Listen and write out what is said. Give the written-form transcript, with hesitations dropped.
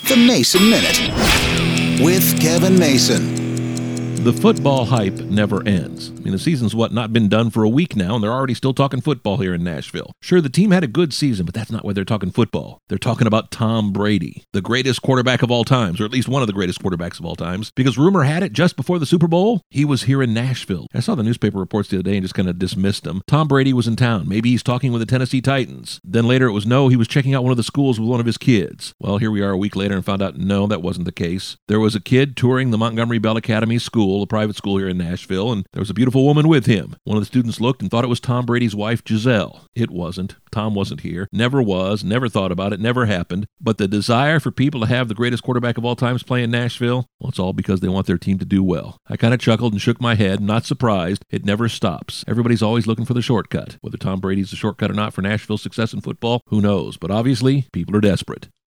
The Mason Minute with Kevin Mason. The football hype never ends. I mean, the season's not been done for a week now, and they're already still talking football here in Nashville. Sure, the team had a good season, but that's not why they're talking football. They're talking about Tom Brady, the greatest quarterback of all times, or at least one of the greatest quarterbacks of all times, because rumor had it just before the Super Bowl, he was here in Nashville. I saw the newspaper reports the other day and just kind of dismissed them. Tom Brady was in town. Maybe he's talking with the Tennessee Titans. Then later it was no, he was checking out one of the schools with one of his kids. Well, here we are a week later and found out no, that wasn't the case. There was a kid touring the Montgomery Bell Academy School, a private school here in Nashville, and there was a beautiful woman with him. One of the students looked and thought it was Tom Brady's wife, Giselle. It wasn't. Tom wasn't here. Never was. Never thought about it. Never happened. But the desire for people to have the greatest quarterback of all times play in Nashville, well, it's all because they want their team to do well. I kind of chuckled and shook my head, not surprised. It never stops. Everybody's always looking for the shortcut. Whether Tom Brady's the shortcut or not for Nashville's success in football, who knows? But obviously, people are desperate.